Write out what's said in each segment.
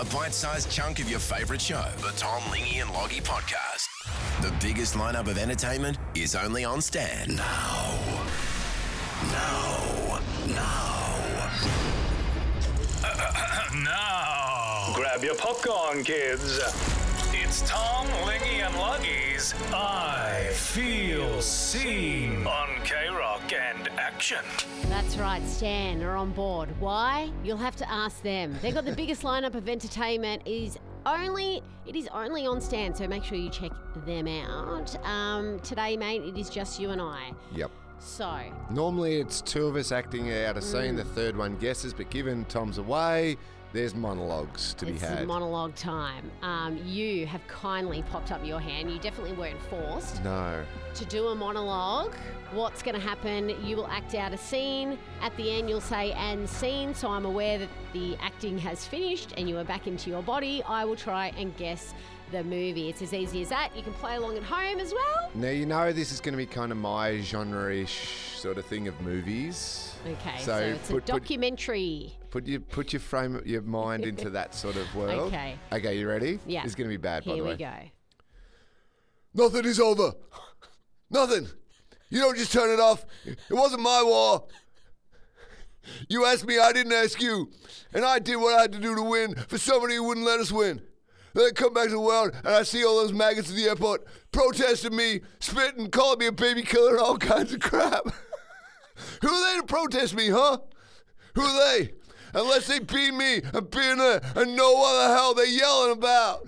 a bite-sized chunk of your favourite show, the Tom, Lingy and Loggy podcast. The biggest lineup of entertainment is only on Stan. Now. Grab your popcorn, kids. It's Tom, Lingy and Loggy's I Feel Seen on K-Rock and Action. That's right, Stan are on board. Why? You'll have to ask them. They've got the biggest lineup of entertainment. It is only on Stan, so make sure you check them out. Today, mate, it is just you and I. Yep. So, Normally it's two of us acting out a scene, the third one guesses, but given Tom's away, there's monologues to be it's had. monologue time. You have kindly popped up your hand. You definitely weren't forced No. to do a monologue. What's going to happen? You will act out a scene. At the end, you'll say "and scene," so I'm aware that the acting has finished and you are back into your body. I will try and guess the movie. It's as easy as that. You can play along at home as well. Now, you know this is going to be kind of my genre-ish sort of thing of movies. Okay, So so it's a documentary. Put your mind into that sort of world. Okay. Okay, you ready? Yeah. It's going to be bad, by Here the way. we go. Nothing is over. Nothing. You don't just turn it off. It wasn't my war. You asked me, I didn't ask you. And I did what I had to do to win for somebody who wouldn't let us win. Then I come back to the world and I see all those maggots at the airport protesting me, spitting, calling me a baby killer and all kinds of crap. Who are they to protest me, huh? Who are they? Unless they beat me and being there and know what the hell they're yelling about.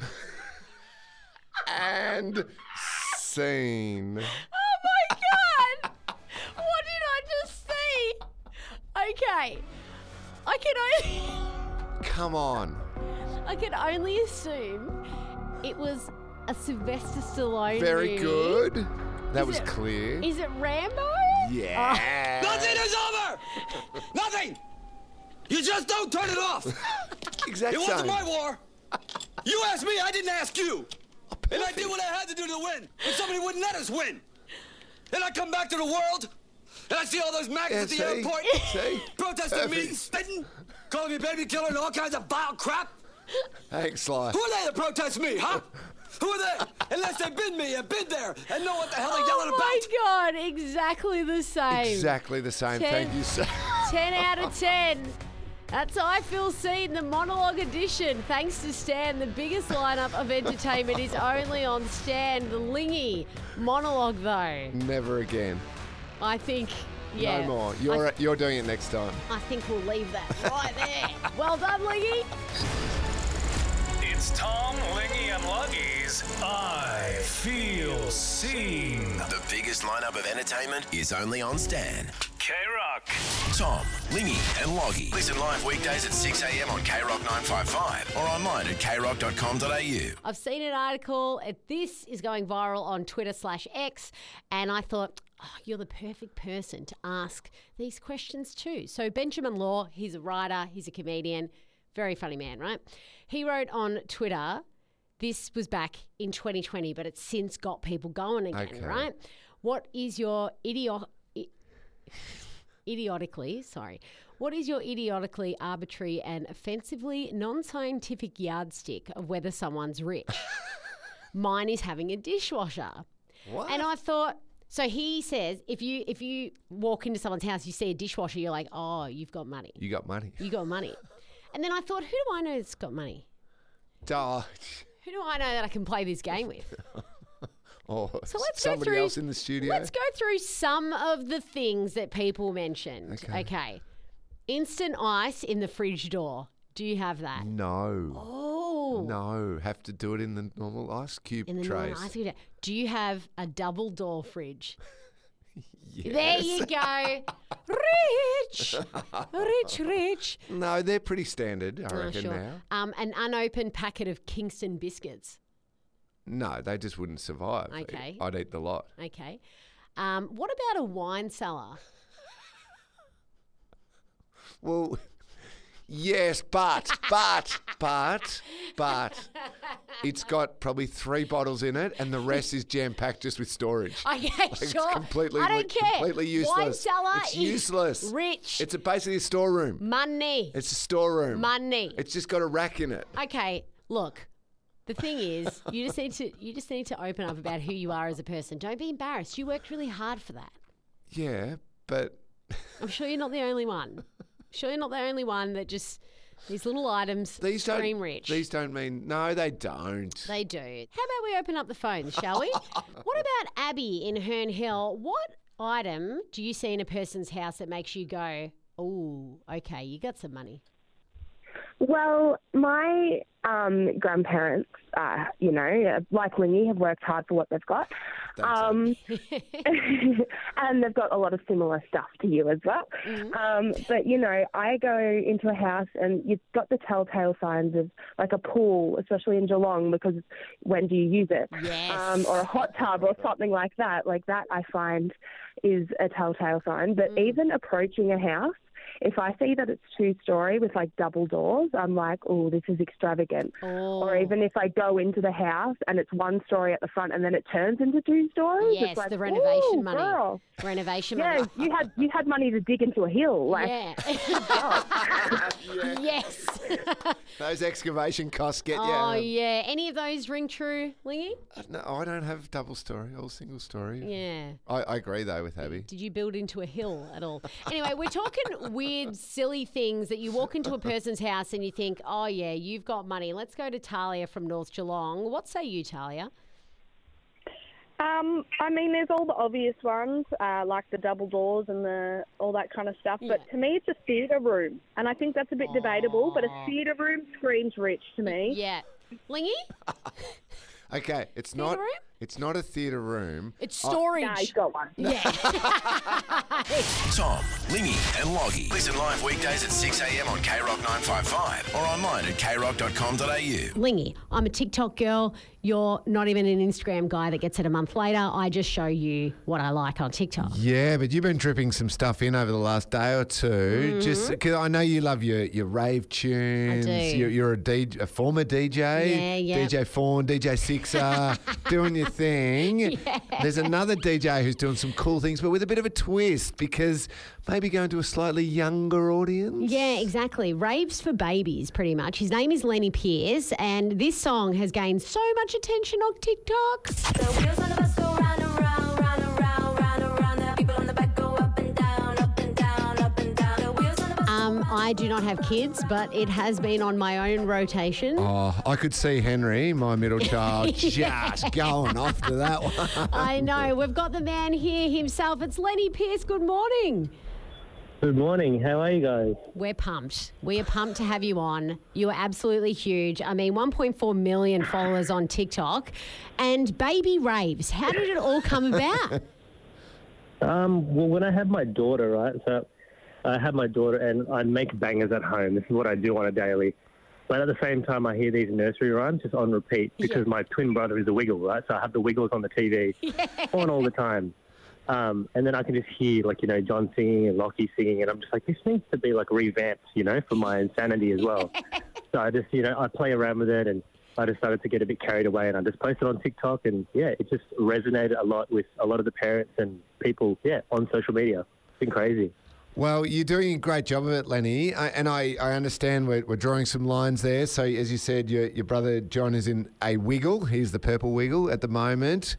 And scene. Oh my God! What did I just see? Okay. Come on. I can only assume it was a Sylvester Stallone Very movie. good. That Is was it- clear. Is it Rambo? Yeah. Nothing is over! Nothing! You just don't turn it off! Exact It wasn't same. my war! You asked me, I didn't ask you! And I did what I had to do to win, and somebody wouldn't let us win! And I come back to the world, and I see all those maggots at the see? airport See? protesting me, Perfect. spitting, calling me a baby killer and all kinds of vile crap! Thanks, Sly. Who are they to protest me, huh? Who are they? Unless they've been me and been there and know what the hell they're yelling Oh my about! God, exactly the same. Exactly the same. 10 Thank you, sir. 10 out of 10. That's I Feel Seen, the monologue edition. Thanks to Stan, the biggest lineup of entertainment is only on Stan. The Lingy monologue, though. Never again. I think, yeah. No more. You're doing it next time. I think we'll leave that right there. Well done, Lingy. It's Tom, Lingy and Loggy's I Feel Seen. The biggest lineup of entertainment is only on Stan. K-Rock. Tom, Lingy and Loggy. Listen live weekdays at 6 a.m. on K-Rock 955 or online at krock.com.au. I've seen an article. This is going viral on Twitter/X, and I thought, you're the perfect person to ask these questions to. So Benjamin Law, he's a writer, he's a comedian, very funny man, right? He wrote on Twitter, this was back in 2020, but it's since got people going again, Okay. right? What is your idiotically arbitrary and offensively non-scientific yardstick of whether someone's rich? Mine is having a dishwasher. What? And I thought, so he says, if you walk into someone's house, you see a dishwasher, you're like, oh, you've got money. You got money. You got money. And then I thought, who do I know that's got money? Duh. Who do I know that I can play this game with? Oh, So let's somebody go through, else in the studio. Let's go through some of the things that people mentioned. Okay. Instant ice in the fridge door. Do you have that? No. Oh. No. Have to do it in the normal ice cube In the trays. normal ice cube. Do you have a double door fridge? Yes. There you go. Rich. No, they're pretty standard, I Oh, reckon sure. now. An unopened packet of Kingston biscuits. No, they just wouldn't survive. Okay. I'd eat the lot. Okay. What about a wine cellar? Well, yes, but but it's got probably 3 bottles in it, and the rest is jam-packed just with storage. Okay, It's sure. completely, I don't care. completely useless. Wine cellar It's is useless. rich. It's basically a storeroom. Money. It's a storeroom. Money. It's just got a rack in it. Okay, look. The thing is, you just need to open up about who you are as a person. Don't be embarrassed. You worked really hard for that. Yeah, but I'm sure you're not the only one. Sure, you're not the only one that just these little items these scream rich. These don't mean no, they don't. They do. How about we open up the phones, shall we? What about Abby in Herne Hill? What item do you see in a person's house that makes you go, "Oh, okay, you got some money"? Well, my grandparents, like Lingy, have worked hard for what they've got. And they've got a lot of similar stuff to you as well. But, I go into a house and you've got the telltale signs of like a pool, especially in Geelong, because when do you use it? Yes. Or a hot tub or something like that. Like that I find is a telltale sign. But even approaching a house, if I see that it's 2-story with like double doors, I'm like, oh, this is extravagant. Or even if I go into the house and it's 1-story at the front and then it turns into 2 stories. Yes, it's like, the renovation ooh, money. Girl. Renovation Yeah, money. you had money to dig into a hill. Like, Yeah. Yes. Those excavation costs get Oh, you. yeah. Any of those ring true, Lingy? No, I don't have double story, all single story. Yeah. I agree though with Abby. Did you build into a hill at all? Anyway, we're talking weird, silly things that you walk into a person's house and you think, oh, yeah, you've got money. Let's go to Talia from North Geelong. What say you, Talia? I mean, there's all the obvious ones, like the double doors and all that kind of stuff. But to me, it's a theatre room. And I think that's a bit debatable, but a theatre room screams rich to me. Yeah. Lingy? Okay, it's Theatre not. room? It's not a theatre room. It's storage. Nah, he's got one. Yeah. Tom, Lingy and Loggy. Listen live weekdays at 6 a.m. on KROC 955 or online at kroc.com.au. Lingy, I'm a TikTok girl. You're not even an Instagram guy that gets it a month later. I just show you what I like on TikTok. Yeah, but you've been dripping some stuff in over the last day or two. Just because I know you love your rave tunes. I do. You're a former DJ. Yeah. DJ Fawn, DJ Sixer, doing your thing. Yeah. There's another DJ who's doing some cool things, but with a bit of a twist because maybe going to a slightly younger audience. Yeah, exactly. Raves for babies, pretty much. His name is Lenny Pierce, and this song has gained so much attention on TikTok. The wheels on the bus go round and round, round and round, round and round. The people on the back go up and down, up and down, up and down. The wheels on the bus. I do not have kids, but it has been on my own rotation. Oh, I could see Henry, my middle child, just going off to that one. I know. We've got the man here himself. It's Lenny Pierce. Good morning. Good morning. How are you guys? We're pumped. We are pumped to have you on. You are absolutely huge. I mean, 1.4 million followers on TikTok and baby raves. How did it all come about? Well, when I had my daughter, right? So I had my daughter and I make bangers at home. This is what I do on a daily. But at the same time, I hear these nursery rhymes just on repeat because my twin brother is a Wiggle, right? So I have the Wiggles on the TV on all the time. And then I can just hear, John singing and Lockie singing, and I'm just like, this needs to be, revamped, for my insanity as well. So I just, I play around with it, and I decided to get a bit carried away, and I just posted on TikTok, and, it just resonated a lot with a lot of the parents and people, on social media. It's been crazy. Well, you're doing a great job of it, Lenny, and I understand we're drawing some lines there. So, as you said, your brother John is in a Wiggle. He's the purple Wiggle at the moment.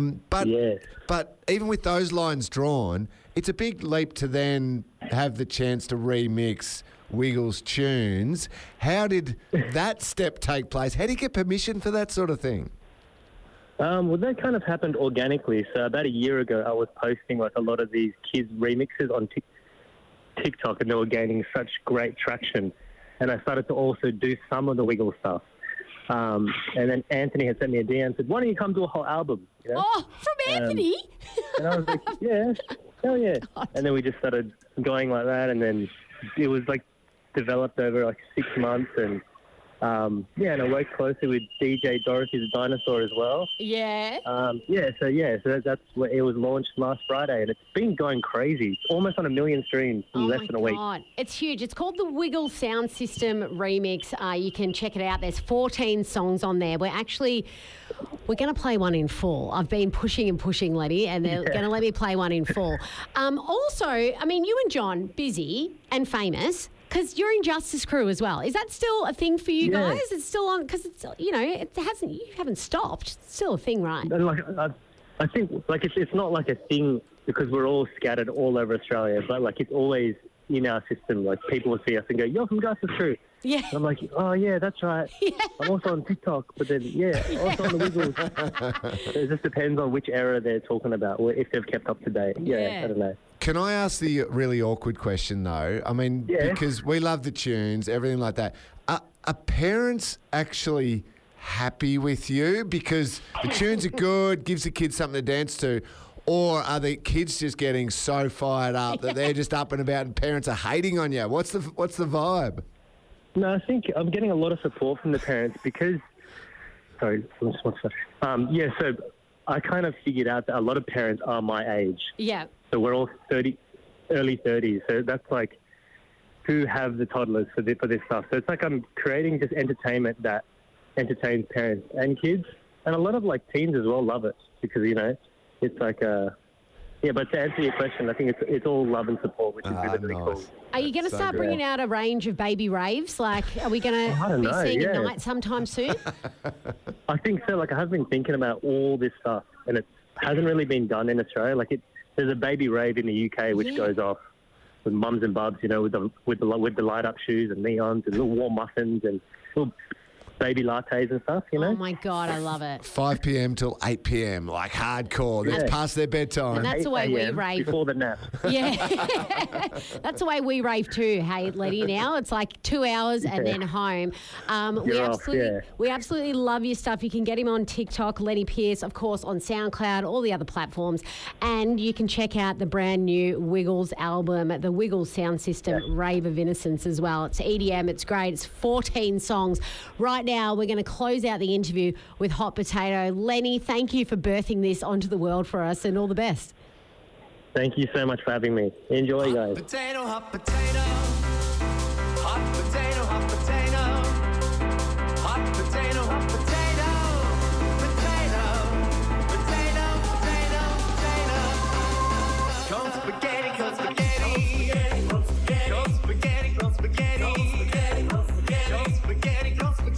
But even with those lines drawn, it's a big leap to then have the chance to remix Wiggles tunes. How did that step take place? How do you get permission for that sort of thing? Well, that kind of happened organically. So about a year ago, I was posting a lot of these kids' remixes on TikTok, and they were gaining such great traction. And I started to also do some of the Wiggle stuff. And then Anthony had sent me a DM and said, why don't you come do a whole album? Oh, from Anthony? And I was like, yeah, hell yeah. God. And then we just started going like that. And then it was developed over 6 months. And And I work closely with DJ Dorothy the Dinosaur as well. Yeah. So that's where it was launched last Friday, and it's been going crazy. It's almost on 1 million streams in less than a week. God. It's huge. It's called the Wiggle Sound System Remix. You can check it out. There's 14 songs on there. We're going to play one in full. I've been pushing, Letty, and they're going to let me play one in full. Also, I mean, you and John, busy and famous, because you're in Justice Crew as well. Is that still a thing for you guys? It's still on, because it's, you haven't stopped. It's still a thing, right? And I think it's not like a thing because we're all scattered all over Australia, but like it's always in our system. Like people will see us and go, "You're from Justice Crew." Yeah. And I'm like, "Oh yeah, that's right." Yeah. I'm also on TikTok, but then also on the Wiggles. It just depends on which era they're talking about, or if they've kept up to date. Yeah, I don't know. Can I ask the really awkward question, though? I mean, because we love the tunes, everything like that. Are parents actually happy with you because the tunes are good, gives the kids something to dance to, or are the kids just getting so fired up that they're just up and about and parents are hating on you? What's the vibe? No, I think I'm getting a lot of support from the parents because... Sorry, so I kind of figured out that a lot of parents are my age. Yeah. So we're all early 30s. So that's like who have the toddlers for this stuff. So it's like I'm creating just entertainment that entertains parents and kids. And a lot of like teens as well love it because, it's like but to answer your question, I think it's all love and support, which is really cool. Are you going to start bringing out a range of baby raves? Like, are we going to be seeing a night sometime soon? I think so. Like, I have been thinking about all this stuff, and it hasn't really been done in Australia. Like, there's a baby rave in the UK which goes off with mums and bubs, with the light up shoes and neons and little warm muffins and little baby lattes and stuff, Oh, my God, I love it. 5 p.m. till 8 p.m, like hardcore. That's past their bedtime. And that's the way we rave. Before the nap. Yeah. That's the way we rave too, hey, Letty, now. It's like 2 hours and then home. We absolutely love your stuff. You can get him on TikTok, Lenny Pierce, of course, on SoundCloud, all the other platforms. And you can check out the brand new Wiggles album, the Wiggles Sound System, Rave of Innocence as well. It's EDM. It's great. It's 14 songs. Right now, we're going to close out the interview with Hot Potato. Lenny, thank you for birthing this onto the world for us, and all the best. Thank you so much for having me. Enjoy, guys. Potato, hot potato. Hot potato, hot potato. Hot potato, hot potato. Potato, potato, potato, potato. Cold spaghetti, cold spaghetti. Cold spaghetti, cold spaghetti. Cold spaghetti, cold spaghetti. Cold spaghetti, cold spaghetti.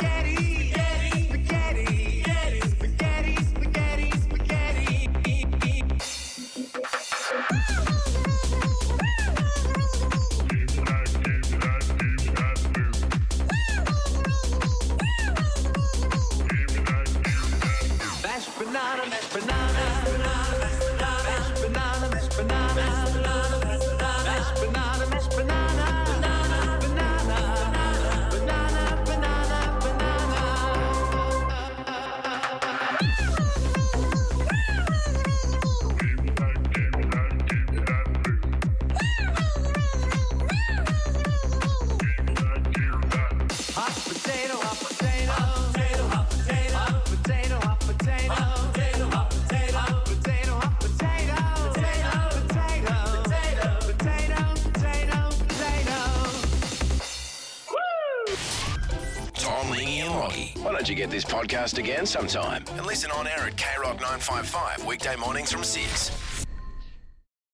Why don't you get this podcast again sometime and listen on air at KROC 955 weekday mornings from 6.